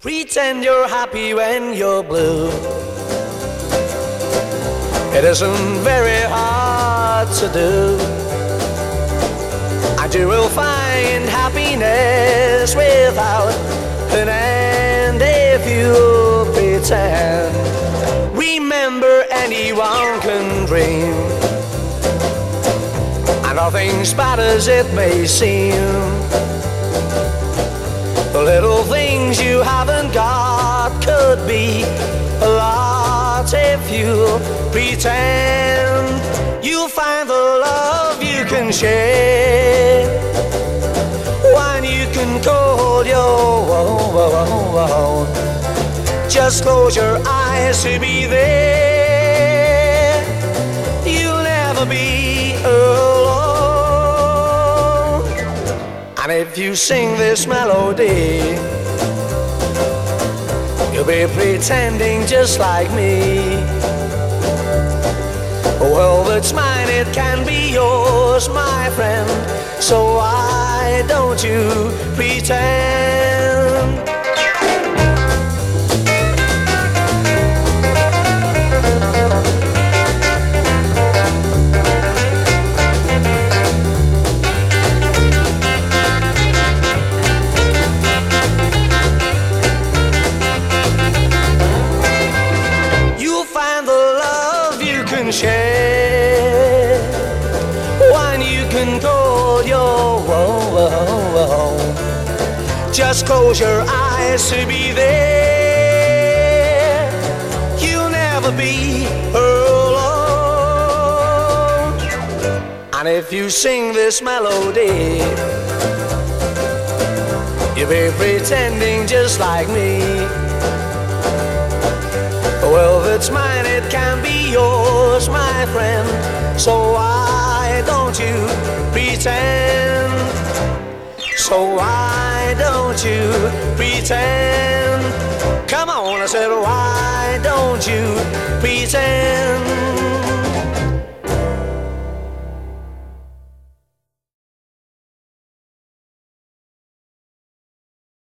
Pretend you're happy when you're blue. It isn't very hard to do, and you will find happiness without an end if you pretend. Remember, anyone can dream, and nothing's bad as it may seem. The little things you haven't got could be a lot if you pretend. You'll find the love you can share, one you can call your own. Just close your eyes to be there. You'll never be alone. And if you sing this melody, you'll be pretending just like me. A world that's mine, it can be yours, my friend. So why don't you pretend? Share one you can call your own. Just close your eyes to be there. You'll never be alone. And if you sing this melody, you'll be pretending just like me. Well, that's mine, it can be yours, my friend. So why don't you pretend? So why don't you pretend? Come on, I said, why don't you pretend?